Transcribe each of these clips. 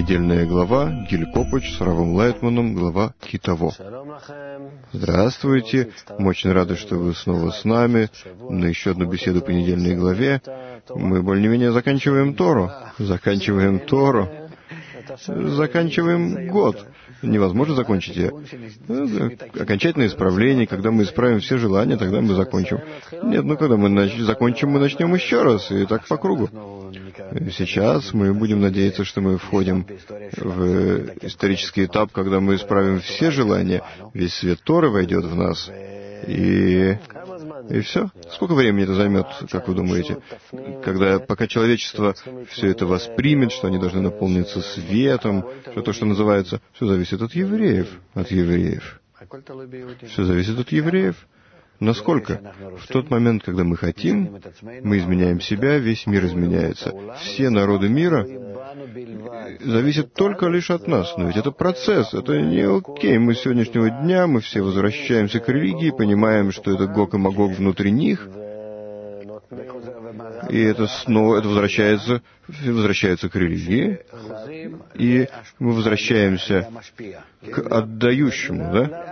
Недельная глава Гиль Копач с Равом Лайтманом, глава Китово. Здравствуйте, мы очень рады, что вы снова с нами на еще одну беседу по недельной главе. Мы более-менее заканчиваем Тору, заканчиваем год. Невозможно закончить ее. Окончательное исправление, когда мы исправим все желания, тогда мы закончим. Нет, когда мы закончим, мы начнем еще раз, и так по кругу. Сейчас мы будем надеяться, что мы входим в исторический этап, когда мы исправим все желания, весь свет Торы войдет в нас, и все. Сколько времени это займет, как вы думаете? Пока человечество все это воспримет, что они должны наполниться светом, что то, что называется, все зависит от евреев. Все зависит от евреев. Насколько? В тот момент, когда мы хотим, мы изменяем себя, весь мир изменяется. Все народы мира зависят только лишь от нас. Но ведь это процесс, это не окей. Мы с сегодняшнего дня, мы все возвращаемся к религии, понимаем, что это Гог и Магог внутри них, и это снова возвращается к религии, и мы возвращаемся к отдающему, да?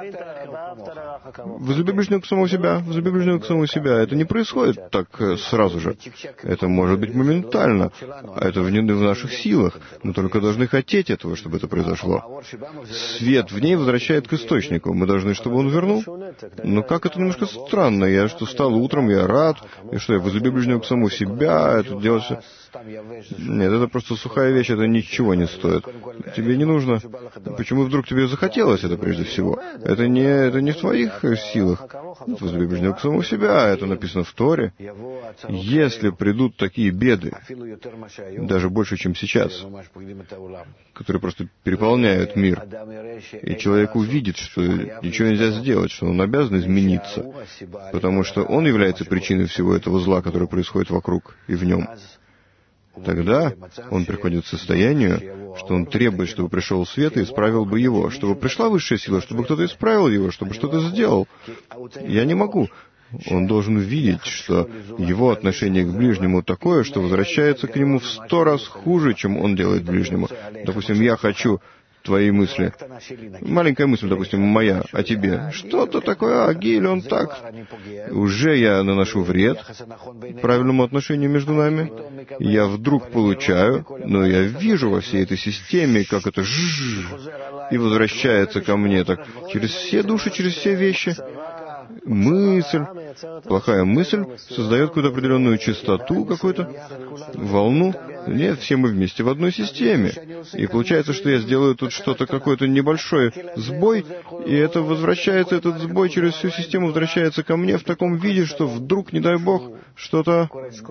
Возлюби ближнего к самому себя. Это не происходит так сразу же. Это может быть моментально. А это в наших силах. Мы только должны хотеть этого, чтобы это произошло. Свет в ней возвращает к источнику. Мы должны, чтобы он вернул. Но как это немножко странно. Я встал утром, я рад. И что, я возлюби ближнего к самому себя. Это делать все. Нет, это просто сухая вещь, это ничего не стоит. Тебе не нужно. Почему вдруг тебе захотелось это прежде всего? Это не в твоих силах. Возлюби ближнего к самому себя, это написано в Торе. Если придут такие беды, даже больше, чем сейчас, которые просто переполняют мир, и человек увидит, что ничего нельзя сделать, что он обязан измениться, потому что он является причиной всего этого зла, которое происходит вокруг и в нем, тогда он приходит к состоянию, что он требует, чтобы пришел свет и исправил бы его, чтобы пришла высшая сила, чтобы кто-то исправил его, чтобы что-то сделал. Я не могу. Он должен увидеть, что его отношение к ближнему такое, что возвращается к нему в 100 раз хуже, чем он делает ближнему. Допустим, я хочу твои мысли. Маленькая мысль, допустим, моя о тебе. Что-то такое, Гиль, он так. Уже я наношу вред правильному отношению между нами. Я вдруг получаю, но я вижу во всей этой системе, как это и возвращается ко мне так через все души, через все вещи. Мысль, плохая мысль создает какую-то определенную частоту, какую-то волну. Нет, все мы вместе в одной системе. И получается, что я сделаю тут что-то, какой-то небольшой сбой, и это возвращается, этот сбой через всю систему возвращается ко мне в таком виде, что вдруг, не дай Бог, что-то...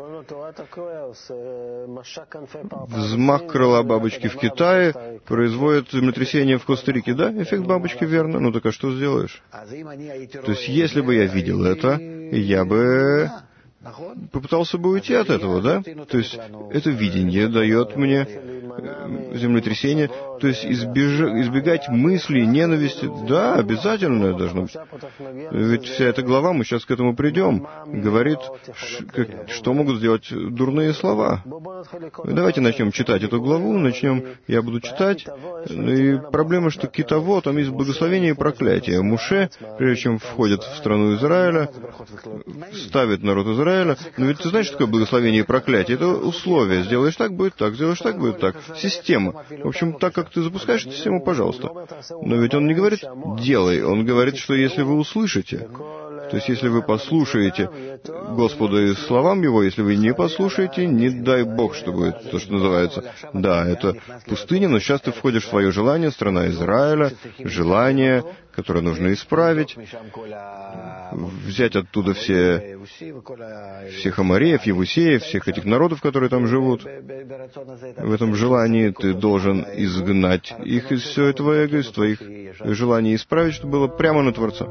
Взмах крыла бабочки в Китае производит землетрясение в Коста-Рике. Да, эффект бабочки, верно. Ну так а что сделаешь? То есть, если бы я видел это, я бы попытался бы уйти от этого, да? То есть, это видение дает мне землетрясение, то есть избегать мыслей, ненависти, да, обязательно должно быть. Ведь вся эта глава, мы сейчас к этому придем, говорит, что могут сделать дурные слова. Давайте начнем читать эту главу, я буду читать, и проблема, что Китово, там есть благословение и проклятие. Муше, прежде чем входит в страну Израиля, ставит народ Израиля, но ведь ты знаешь, что такое благословение и проклятие? Это условия. Сделаешь так, будет так, сделаешь так, будет так. Система. В общем, так как ты запускаешь эту систему, пожалуйста. Но ведь он не говорит «делай», он говорит, что если вы услышите, то есть если вы послушаете Господа и словам Его, если вы не послушаете, не дай Бог, что будет, то, что называется. Да, это пустыня, но сейчас ты входишь в свое желание, страна Израиля, желание, которое нужно исправить, взять оттуда всех амореев, евусеев, всех этих народов, которые там живут. В этом желании ты должен изгнать их из всего этого эго, из твоих желаний, исправить, чтобы было прямо на Творца.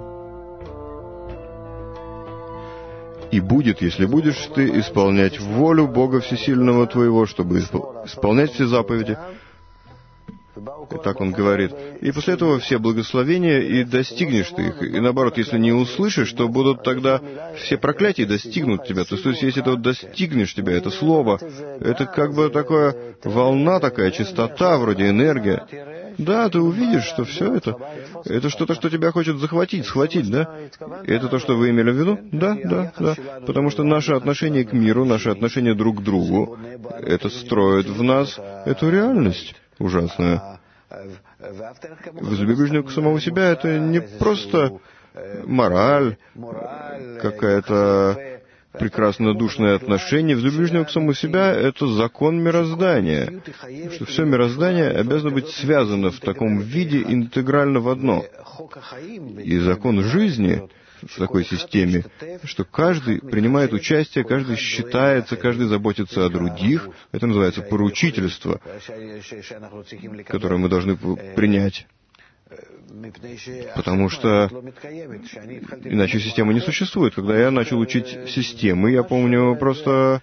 И будет, если будешь ты исполнять волю Бога Всесильного твоего, чтобы исполнять все заповеди, И так он говорит. И после этого все благословения, и достигнешь ты их. И наоборот, если не услышишь, то будут тогда все проклятия достигнут тебя. То есть, если ты достигнешь тебя, это слово, это как бы такая волна, такая частота, вроде энергия. Да, ты увидишь, что все это что-то, что тебя хочет захватить, схватить, да? И это то, что вы имели в виду? Да. Потому что наше отношение к миру, наше отношение друг к другу, это строит в нас эту реальность ужасную. Возлюби ближнего как самого себя — это не просто мораль, какая-то прекрасно душное отношение. Возлюби ближнего к самому себя — это закон мироздания, что все мироздание обязано быть связано в таком виде интегрально в одно. И закон жизни в такой системе, что каждый принимает участие, каждый считается, каждый заботится о других. Это называется поручительство, которое мы должны принять. Потому что иначе система не существует. Когда я начал учить системы, я помню просто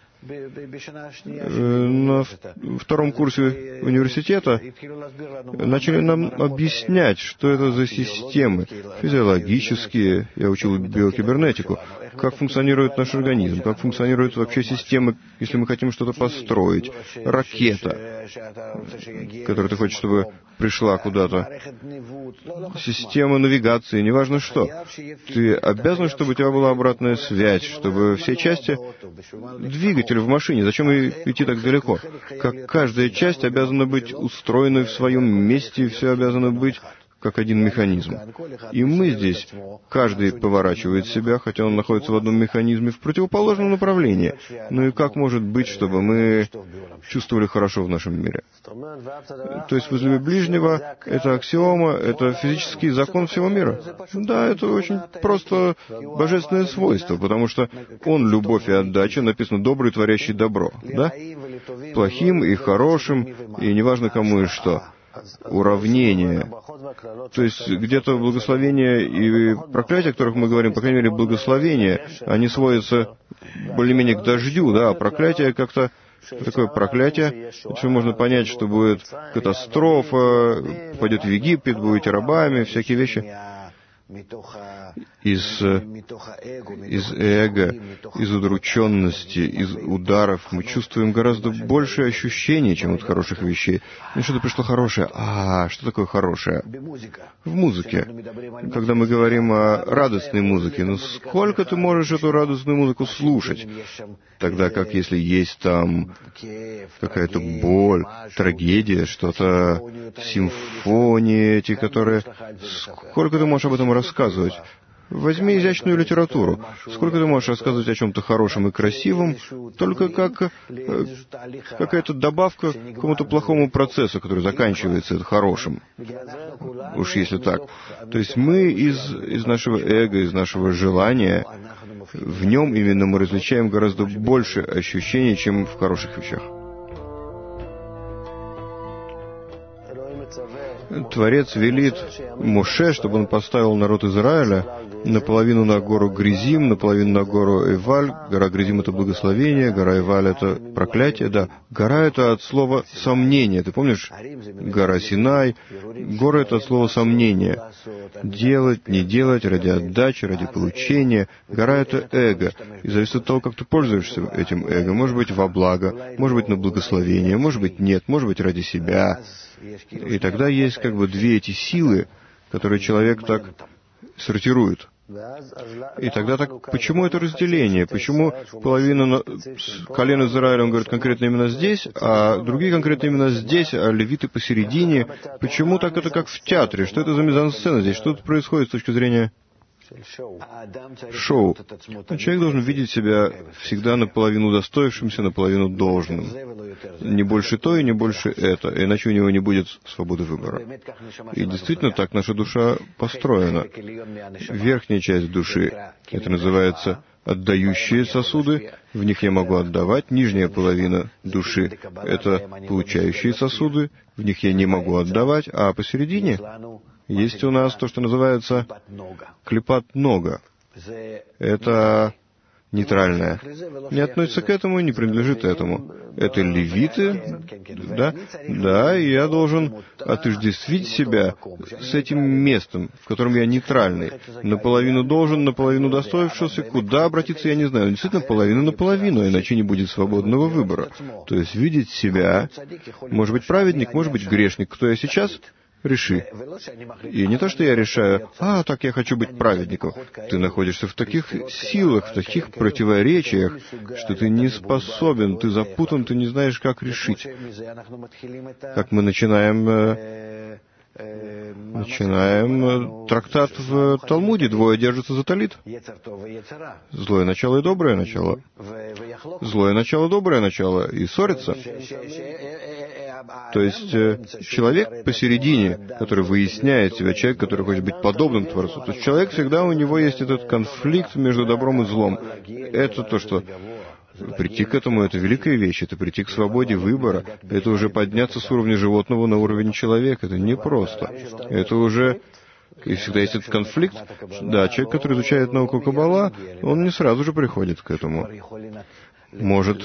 на втором курсе университета начали нам объяснять, что это за системы физиологические. Я учил биокибернетику, как функционирует наш организм, как функционирует вообще система, если мы хотим что-то построить. Ракета, которую ты хочешь, чтобы пришла куда-то. Система навигации, неважно что. Ты обязан, чтобы у тебя была обратная связь, чтобы все части двигатель в машине. Зачем идти так далеко? Как каждая часть обязана быть устроенной в своем месте, и все обязано быть как один механизм. И мы здесь, каждый поворачивает себя, хотя он находится в одном механизме, в противоположном направлении. Ну и как может быть, чтобы мы чувствовали хорошо в нашем мире? То есть возлюби ближнего — это аксиома, это физический закон всего мира. Да, это очень просто божественное свойство, потому что он — любовь и отдача, написано «добрый, творящий добро». Да? Плохим и хорошим, и неважно кому и что. Уравнение. То есть где-то благословения и проклятия, о которых мы говорим, по крайней мере, благословения, они сводятся более-менее к дождю, да, а проклятие как-то... Такое проклятие, что можно понять, что будет катастрофа, пойдет в Египет, будете рабами, всякие вещи. Из эго, из удрученности, из ударов мы чувствуем гораздо больше ощущений, чем от хороших вещей. Ну, что-то пришло хорошее. Что такое хорошее? В музыке. Когда мы говорим о радостной музыке, ну сколько ты можешь эту радостную музыку слушать? Тогда как если есть там какая-то боль, трагедия, что-то, симфонии эти, которые... Сколько ты можешь об этом рассказывать? Возьми изящную литературу. Сколько ты можешь рассказывать о чем-то хорошем и красивом, только как какая-то добавка к какому-то плохому процессу, который заканчивается хорошим. Уж если так. То есть мы из нашего эго, из нашего желания, в нем именно мы различаем гораздо больше ощущений, чем в хороших вещах. Творец велит Моше, чтобы он поставил народ Израиля наполовину на гору Гризим, наполовину на гору Эваль. Гора Гризим — это благословение, гора Эваль — это проклятие. Да, гора — это от слова «сомнение». Ты помнишь? Гора Синай. Гора — это от слова «сомнение». Делать, не делать, ради отдачи, ради получения. Гора — это эго. И зависит от того, как ты пользуешься этим эго. Может быть, во благо, может быть, на благословение, может быть, нет, может быть, ради себя. И тогда есть как бы две эти силы, которые человек так сортирует. И тогда так, почему это разделение? Почему половина колен Израиля, он говорит, конкретно именно здесь, а другие конкретно именно здесь, а левиты посередине? Почему так это как в театре? Что это за мизансцена здесь? Что тут происходит с точки зрения шоу? Человек должен видеть себя всегда наполовину достоившимся, наполовину должным. Не больше то и не больше это, иначе у него не будет свободы выбора. И действительно так наша душа построена. Верхняя часть души, это называется отдающие сосуды, в них я могу отдавать. Нижняя половина души — это получающие сосуды, в них я не могу отдавать, а посередине есть у нас то, что называется клипат нога. Это нейтральное. Не относится к этому, не принадлежит этому. Это левиты, да? Да, и я должен отождествить себя с этим местом, в котором я нейтральный. Наполовину должен, наполовину достоинствовался. Куда обратиться, я не знаю. Действительно, половина на половину, иначе не будет свободного выбора. То есть видеть себя, может быть праведник, может быть грешник. Кто я сейчас? Реши. И не то, что я решаю, так я хочу быть праведником. Ты находишься в таких силах, в таких противоречиях, что ты не способен, ты запутан, ты не знаешь, как решить. Как мы начинаем трактат в Талмуде, двое держатся за талит. Злое начало и доброе начало. Злое начало, доброе начало. И ссорятся. То есть человек посередине, который выясняет себя, человек, который хочет быть подобным Творцу. То есть человек всегда, у него есть этот конфликт между добром и злом. Это то, что... Прийти к этому — это великая вещь, это прийти к свободе выбора, это уже подняться с уровня животного на уровень человека, это непросто. Это уже... И всегда есть этот конфликт. Да, человек, который изучает науку Каббала, он не сразу же приходит к этому. Может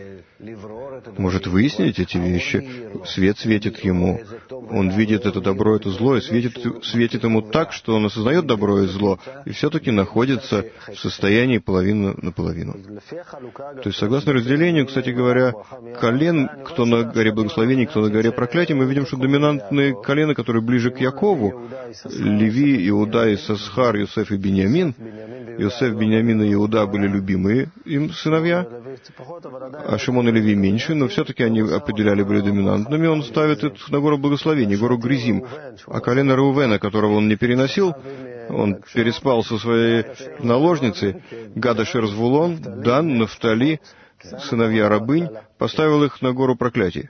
выяснить эти вещи. Свет светит ему. Он видит это добро, это зло, и светит ему так, что он осознает добро и зло, и все-таки находится в состоянии половина на половину. То есть, согласно разделению, кстати говоря, колен, кто на горе благословений, кто на горе проклятий, мы видим, что доминантные колена, которые ближе к Якову, Леви, Иуда, Исахар, Йосеф и Биньямин, Йосеф, Биньямин и Иуда были любимые им сыновья, а Шимон и Леви меньше, но все-таки они определяли, были доминантными. Он ставит их на гору благословений, гору Гризим. А колено Реувена, которого он не переносил, он переспал со своей наложницей, Гад, Ашер, Звулон, Дан, Нафтали, сыновья рабынь, поставил их на гору проклятий.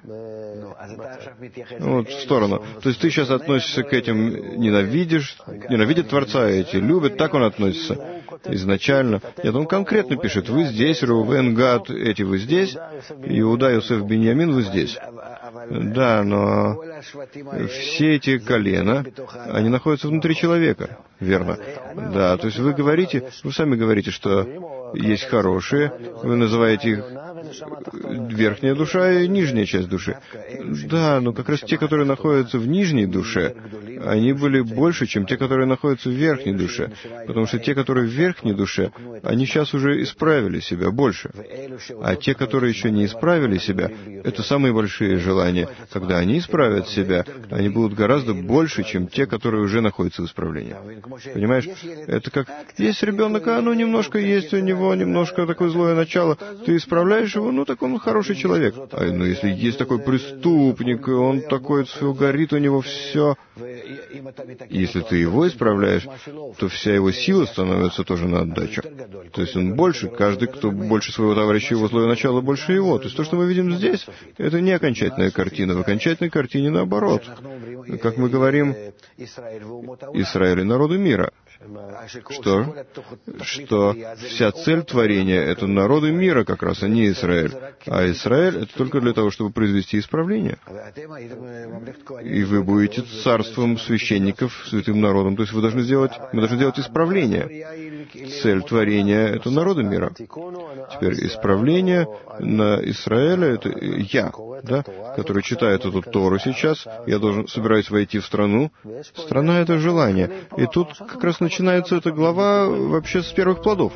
Вот, в сторону. То есть ты сейчас относишься к этим, ненавидит Творца, эти любят, так он относится изначально. Нет, он конкретно пишет: вы здесь, Реувен, Гад, эти вы здесь, Иуда, Йосеф, Биньямин, вы здесь. Да, но все эти колена, они находятся внутри человека, верно? Да, то есть вы сами говорите, что есть хорошие, вы называете их верхняя душа и нижняя часть души. Да, но как раз те, которые находятся в нижней душе, они были больше, чем те, которые находятся в верхней душе. Потому что те, которые в верхней душе, они сейчас уже исправили себя больше. А те, которые еще не исправили себя, это самые большие желания. Когда они исправят себя, они будут гораздо больше, чем те, которые уже находятся в исправлении. Понимаешь? Это как есть ребенок, немножко есть у него, немножко такое злое начало. Ты исправляешь его, так он хороший человек. Если есть такой преступник, он такой, все горит у него все. Если ты его исправляешь, то вся его сила становится тоже на отдачу. То есть он больше, каждый, кто больше своего товарища, его злое начало, больше его. То есть то, что мы видим здесь, это не окончательная картина. В окончательной картине наоборот. Как мы говорим, Израиль и народы мира. Что вся цель творения — это народы мира как раз, а не Израиль. А Израиль — это только для того, чтобы произвести исправление. И вы будете царством священников, святым народом. То есть мы должны сделать исправление. Цель творения — это народы мира. Теперь исправление на Израиля — это я, да, который читает эту Тору сейчас. Я собираюсь войти в страну. Страна — это желание. И тут как раз начинается эта глава вообще с первых плодов.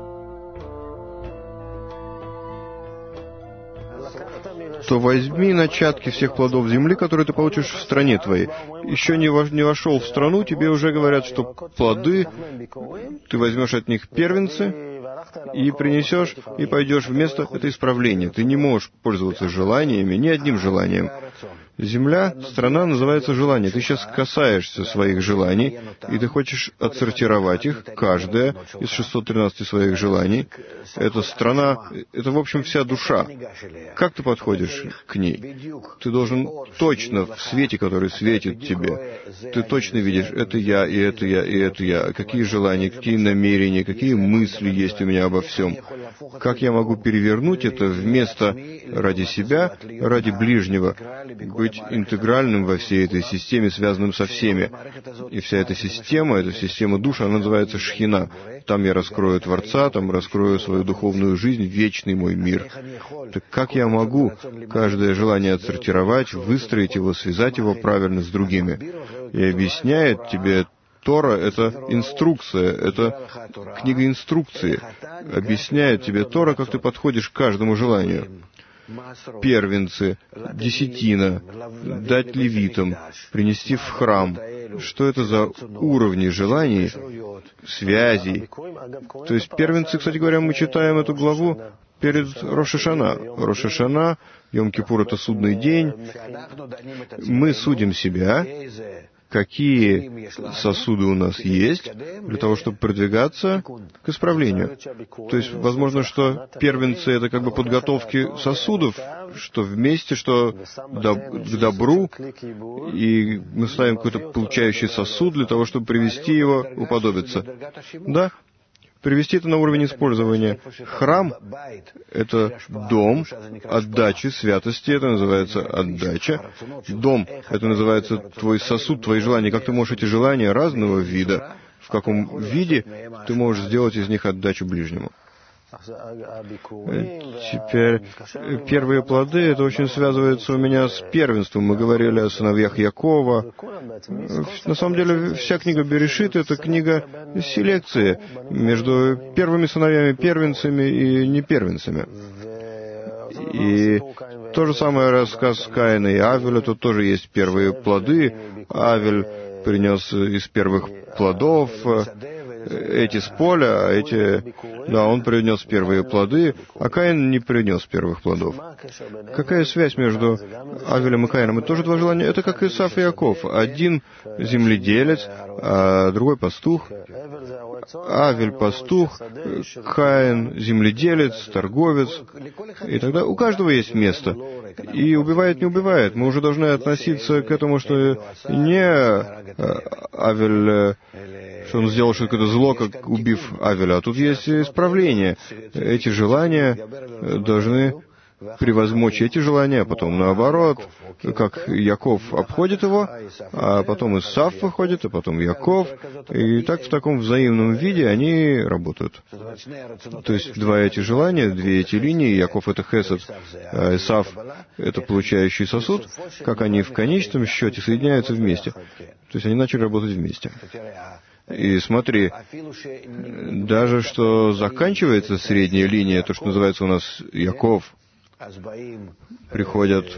То возьми начатки всех плодов земли, которые ты получишь в стране твоей. Еще не вошел в страну, тебе уже говорят, что плоды, ты возьмешь от них первенцы и принесешь, и пойдешь вместо это исправления. Ты не можешь пользоваться желаниями, ни одним желанием. Земля, страна называется желание. Ты сейчас касаешься своих желаний, и ты хочешь отсортировать их, каждое из 613 своих желаний. Это страна, это, в общем, вся душа. Как ты подходишь к ней? Ты должен точно в свете, который светит тебе, ты точно видишь, это я, и это я, и это я. Какие желания, какие намерения, какие мысли есть у меня обо всем. Как я могу перевернуть это вместо ради себя, ради ближнего, быть интегральным во всей этой системе, связанным со всеми. И вся эта система душ, она называется Шхина. Там я раскрою Творца, там раскрою свою духовную жизнь, вечный мой мир. Так как я могу каждое желание отсортировать, выстроить его, связать его правильно с другими? И объясняет тебе Тора — это инструкция, это книга инструкции. Объясняет тебе Тора, как ты подходишь к каждому желанию. Первенцы, десятина, дать левитам, принести в храм. Что это за уровни желаний, связей? То есть первенцы, кстати говоря, мы читаем эту главу перед Рош ха-Шана. Рош ха-Шана, Йом-Кипур — это судный день. Мы судим себя, какие сосуды у нас есть, для того, чтобы продвигаться к исправлению. То есть, возможно, что первенцы — это как бы подготовки сосудов, что вместе, что к добру, и мы ставим какой-то получающий сосуд для того, чтобы привести его, уподобиться. Да, привести это на уровень использования. Храм — это дом отдачи, святости, это называется отдача. Дом — это называется твой сосуд, твои желания. Как ты можешь эти желания разного вида, в каком виде ты можешь сделать из них отдачу ближнему. Теперь первые плоды, это очень связывается у меня с первенством. Мы говорили о сыновьях Якова. На самом деле, вся книга Берешит — это книга селекции между первыми сыновьями, первенцами и непервенцами. И то же самое рассказ Каина и Авеля, тут тоже есть первые плоды. Авель принес из первых плодов эти с поля, он принес первые плоды, а Каин не принес первых плодов. Какая связь между Авелем и Каином? Это тоже два желания. Это как Исав и Яков. Один земледелец, а другой пастух. Авель пастух, Каин земледелец, торговец. И тогда у каждого есть место. И убивает, не убивает. Мы уже должны относиться к этому, что не Авель, что он сделал что-то зло, как убив Авеля, а тут есть исправление. Эти желания должны превозмочь эти желания, а потом наоборот, как Яков обходит его, а потом Исав выходит, а потом Яков, и так в таком взаимном виде они работают. То есть два эти желания, две эти линии, Яков — это хесед, а Исав — это получающий сосуд, как они в конечном счете соединяются вместе. То есть они начали работать вместе. И смотри, даже что заканчивается средняя линия, то, что называется у нас Яков, приходит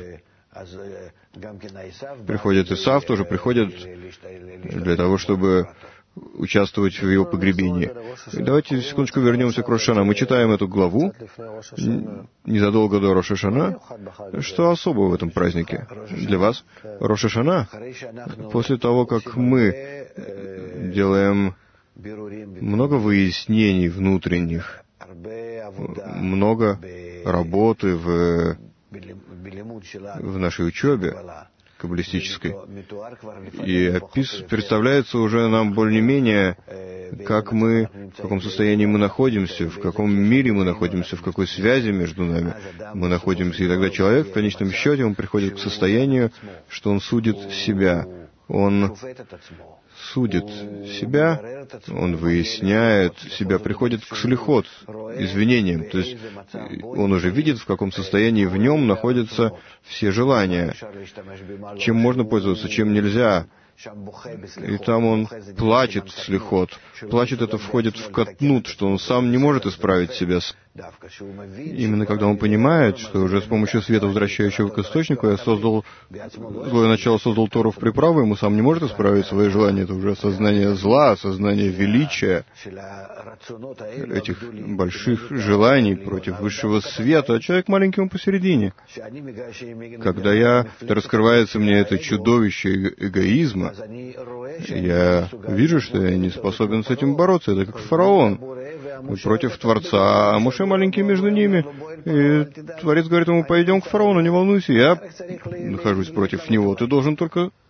Исав, тоже приходит для того, чтобы участвовать в его погребении. И давайте секундочку вернемся к Рош ха-Шана. Мы читаем эту главу незадолго до Рош ха-Шана. Что особого в этом празднике для вас? Рош ха-Шана, после того, как мы делаем много выяснений внутренних, много работы в нашей учебе каббалистической. И представляется уже нам более-менее, как мы, в каком состоянии мы находимся, в каком мире мы находимся, в какой связи между нами мы находимся. И тогда человек, в конечном счете, он приходит к состоянию, что он судит себя. Он судит себя, он выясняет себя, приходит к слихот, извинениям. То есть он уже видит, в каком состоянии в нем находятся все желания, чем можно пользоваться, чем нельзя. И там он плачет в слихот. Плачет — это входит в катнут, что он сам не может исправить себя. Именно когда он понимает, что уже с помощью света, возвращающего к источнику, злое начало создал Тору в приправу, ему сам не может исправить свои желания. Это уже осознание зла, осознание величия этих больших желаний против высшего света, а человек маленький, он посередине. Когда раскрывается мне это чудовище эгоизма, я вижу, что я не способен с этим бороться. Это как фараон против Творца, а Моше маленький между ними. И Творец говорит ему: пойдем к фараону, не волнуйся, я нахожусь против него, ты должен только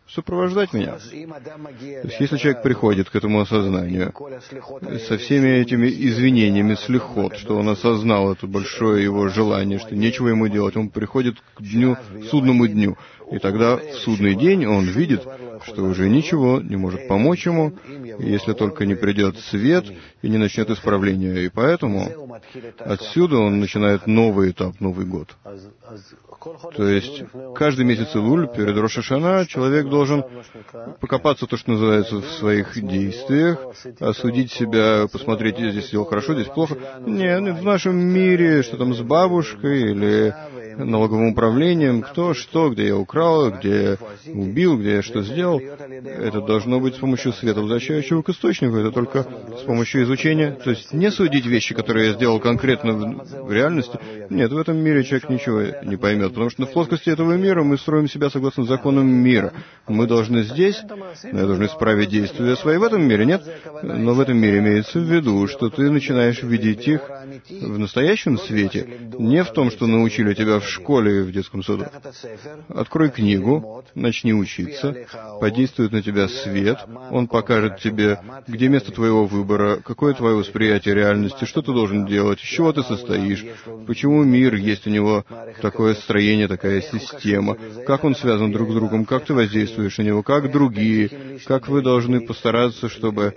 сопровождать меня. То есть, если человек приходит к этому осознанию со всеми этими извинениями слихот, что он осознал это большое его желание, что нечего ему делать, он приходит к судному дню. И тогда в судный день он видит, что уже ничего не может помочь ему, если только не придет свет и не начнет исправление. И поэтому отсюда он начинает новый этап, Новый год. То есть каждый месяц Илуль перед Рош ха-Шана человек должен покопаться, то, что называется, в своих действиях, осудить себя, посмотреть, я здесь сделал хорошо, здесь плохо. Нет, в нашем мире, что там с бабушкой или налоговым управлением, кто что, где я украл, где я убил, где я что сделал. Это должно быть с помощью света, возвращающего к источнику. Это только с помощью изучения. То есть не судить вещи, которые я сделал конкретно в реальности. Нет, в этом мире человек ничего не поймет. Потому что в плоскости этого мира мы строим себя согласно законам мира. Мы должны здесь, мы должны исправить действия свои в этом мире, нет? Но в этом мире имеется в виду, что ты начинаешь видеть их в настоящем свете, не в том, что научили тебя в школе и в детском саду. Открой книгу, начни учиться, подействует на тебя свет, он покажет тебе, где место твоего выбора, какое твое восприятие реальности, что ты должен делать, из чего ты состоишь, почему мир есть у него такое строение, такая система, как он связан друг с другом, как ты воздействуешь на него, как другие, как вы должны постараться, чтобы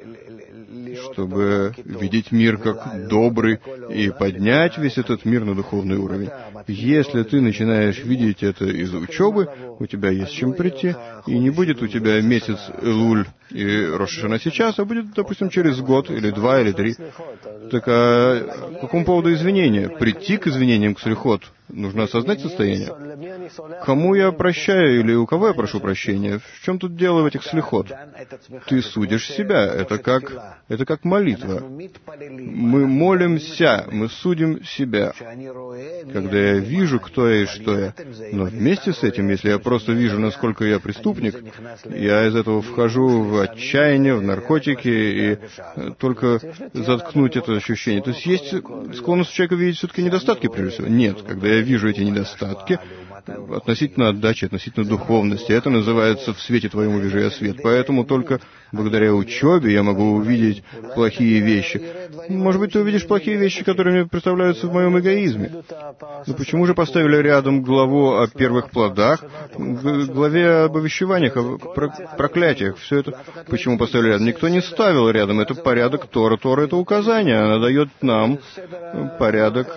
видеть мир как добрый и поднять весь этот мир на духовный уровень. Если ты начинаешь видеть это из учебы, у тебя есть чем прийти, и не будет у тебя месяц Элуль и Рош ха-Шана сейчас, а будет, допустим, через год, или 2, или 3. Так по какому поводу извинения? Прийти к извинениям, к слихот. Нужно осознать состояние. Кому я прощаю или у кого я прошу прощения? В чем тут дело в этих слихот? Ты судишь себя. Это как молитва. Мы молимся, мы судим себя. Когда я вижу, кто я и что я. Но вместе с этим, если я просто вижу, насколько я преступник, я из этого вхожу в отчаяние, в наркотики, и только заткнуть это ощущение. То есть есть склонность у человека видеть все-таки недостатки, прежде всего? Нет. Когда я вижу эти недостатки, относительно отдачи, относительно духовности, это называется «в свете твоему вижу я свет». Поэтому только благодаря учебе я могу увидеть плохие вещи. Может быть, ты увидишь плохие вещи, которые мне представляются в моем эгоизме. Но почему же поставили рядом главу о первых плодах, главе об увещеваниях, о проклятиях, все это? Почему поставили рядом? Никто не ставил рядом. Это порядок Тора. Тора — это указание. Она дает нам порядок.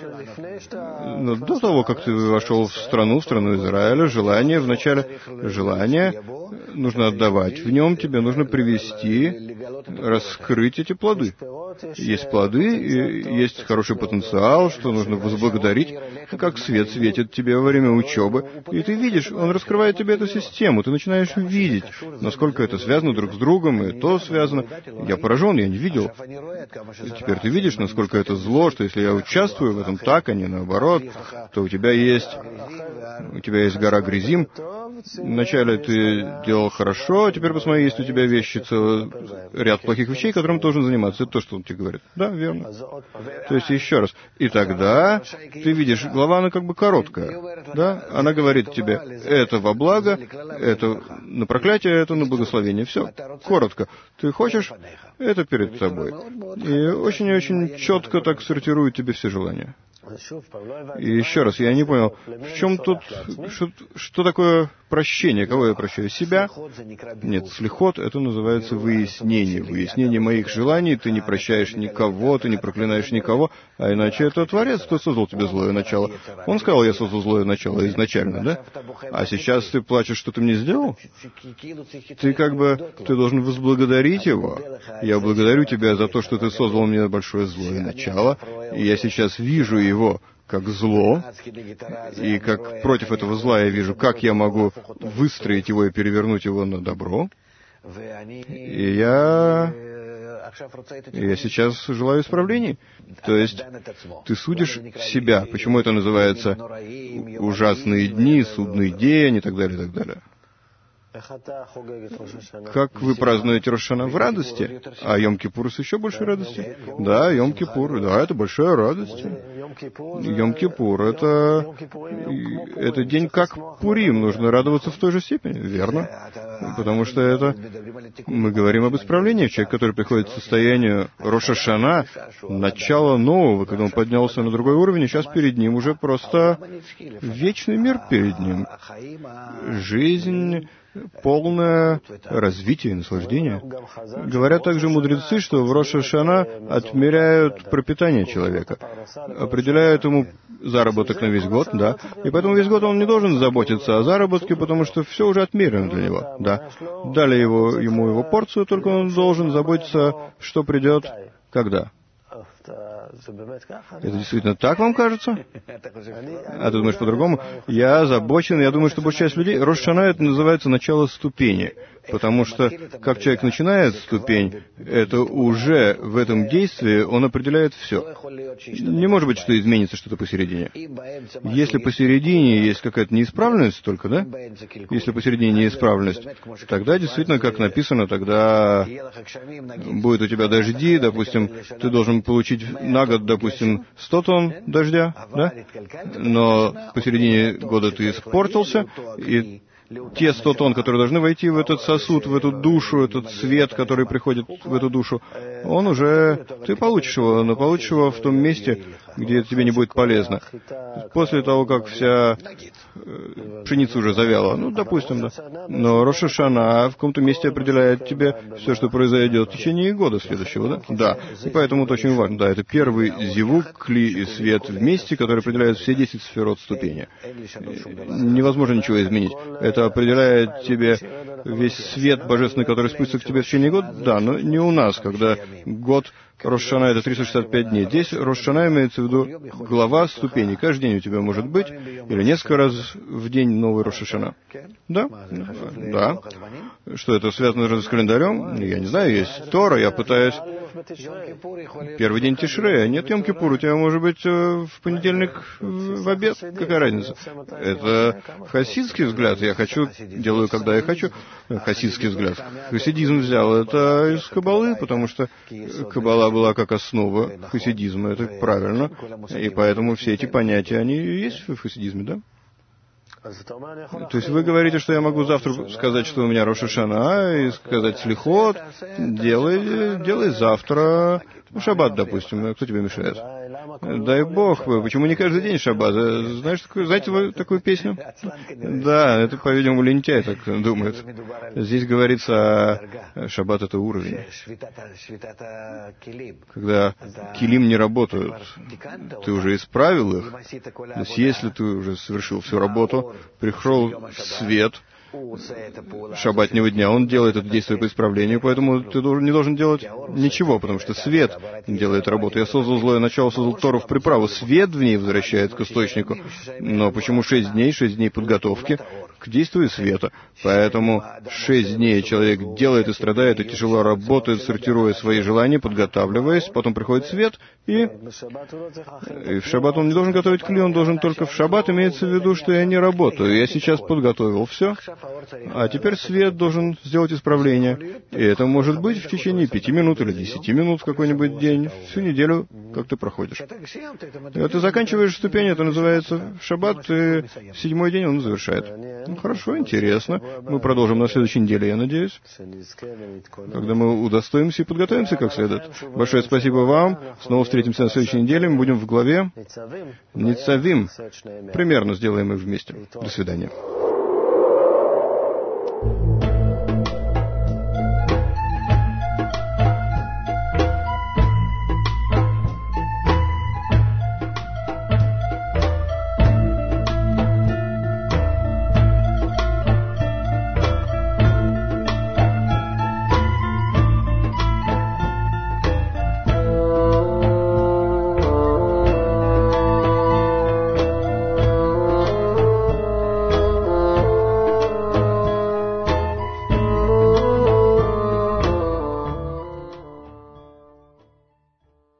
До того, как ты вошел в страну Израиля, желание, вначале желание нужно отдавать. В нем тебе нужно привести, раскрыть эти плоды. Есть плоды, и есть хороший потенциал, что нужно возблагодарить, как свет светит тебе во время учебы. И ты видишь, он раскрывает тебе эту систему. Ты начинаешь видеть, насколько это связано друг с другом, и то связано. Я поражен, я не видел. И теперь ты видишь, насколько это зло, что если я участвую в этом так, а не наоборот, то у тебя есть гора Гризим. Вначале ты делал хорошо, а теперь посмотри, есть у тебя вещи, целый ряд плохих вещей, которым ты должен заниматься. Это то, что он тебе говорит. Да, верно. То есть, еще раз. И тогда ты видишь, глава, она как бы короткая. Да? Она говорит тебе, это во благо, это на проклятие, это на благословение. Все. Коротко. Ты хочешь, это перед тобой. И очень-очень четко так сортирует тебе все желания. И еще раз, я не понял, в чем тут, что такое прощение? Кого я прощаю? Себя? Нет, слихот — это называется выяснение. Выяснение моих желаний. Ты не прощаешь никого, ты не проклинаешь никого, а иначе это Творец, кто создал тебе злое начало. Он сказал, я создал злое начало изначально, да? А сейчас ты плачешь, что ты мне сделал? Ты должен возблагодарить его. Я благодарю тебя за то, что ты создал мне большое злое начало, и я сейчас вижу его как зло, и как против этого зла я вижу, как я могу выстроить его и перевернуть его на добро. И я сейчас желаю исправлений. То есть ты судишь себя. Почему это называется ужасные дни, судный день и так далее, и так далее. Как вы празднуете Рош ха-Шана? В радости. А Йом-Кипур с еще большей радостью? Да, Йом-Кипур, да, это большая радость. Йом-Кипур — это день как Пурим, нужно радоваться в той же степени, верно? Потому что это мы говорим об исправлении. Человек, который приходит к состоянию Рош ха-Шана, начало нового, когда он поднялся на другой уровень, и сейчас перед ним уже просто вечный мир перед ним. Жизнь, полное развитие и наслаждение. Говорят также мудрецы, что в Рош ха-Шана отмеряют пропитание человека, определяют ему заработок на весь год, да, и поэтому весь год он не должен заботиться о заработке, потому что все уже отмерено для него, да. Дали ему его порцию, только он должен заботиться, что придет, когда. Это действительно так вам кажется? А ты думаешь по-другому? Я озабочен, я думаю, что большая часть людей... Рош ха-Шана — это называется начало ступени. Потому что, как человек начинает ступень, это уже в этом действии он определяет все. Не может быть, что изменится что-то посередине. Если посередине есть какая-то неисправленность только, да? Если посередине неисправленность, тогда действительно, как написано, тогда будет у тебя дожди, допустим, ты должен получить на год, допустим, 100 тонн дождя, да? Но посередине года ты испортился, и те 100 тонн, которые должны войти в этот сосуд, в эту душу, этот свет, который приходит в эту душу, он уже... Ты получишь его, но получишь его в том месте, где это тебе не будет полезно. После того, как вся пшеница уже завяла, ну, допустим, да. Но Рош ха-Шана в каком-то месте определяет тебе все, что произойдет в течение года следующего, да? Да. И поэтому это очень важно. Да, это первый зивук, кли и свет вместе, который определяет все 10 сферот ступени. Невозможно ничего изменить. Это определяет тебе весь свет божественный, который спустится к тебе в течение года. Да, но не у нас, когда год Рош ха-Шана — это 365 дней. Здесь Рош ха-Шана имеется в виду глава ступеней. Каждый день у тебя может быть, или несколько раз в день новый Рош ха-Шана. Да? Да. Что это связано с календарем? Я не знаю, есть Тора, я пытаюсь... Первый день Тишрея. Нет Йом-Кипур, у тебя может быть в понедельник в обед. Какая разница? Это хасидский взгляд. Я хочу, делаю, когда я хочу. Хасидский взгляд. Хасидизм взял это из Каббалы, потому что Каббала была как основа хасидизма. Это правильно. И поэтому все эти понятия, они есть в хасидизме, да? То есть вы говорите, что я могу завтра сказать, что у меня Рош ха-Шана, и сказать слихот, делай завтра шаббат, допустим. Кто тебе мешает? Дай Бог, почему не каждый день шаббат? Знаете вы такую песню? Да, это, по-видимому, лентяй так думает. Здесь говорится, шаббат — это уровень. Когда килим не работают, ты уже исправил их. То есть если ты уже совершил всю работу, пришел свет шаббатнего дня, он делает это действие по исправлению, поэтому ты не должен делать ничего, потому что свет делает работу. Я создал злое начало, создал Тору в приправу. Свет в ней возвращает к источнику. Но почему 6 дней? 6 дней подготовки к действию света. Поэтому 6 дней человек делает и страдает, и тяжело работает, сортируя свои желания, подготавливаясь, потом приходит свет, и в шаббат он не должен готовить кли, он должен только в шаббат, имеется в виду, что я не работаю. Я сейчас подготовил все, а теперь свет должен сделать исправление. И это может быть в течение 5 минут или 10 минут в какой-нибудь день, всю неделю, как ты проходишь. Когда ты заканчиваешь ступень, это называется шаббат, и 7-й день он завершает. Ну, хорошо, интересно. Мы продолжим на следующей неделе, я надеюсь, когда мы удостоимся и подготовимся как следует. Большое спасибо вам. Снова встретимся на следующей неделе. Мы будем в главе Ницавим. Примерно сделаем их вместе. До свидания.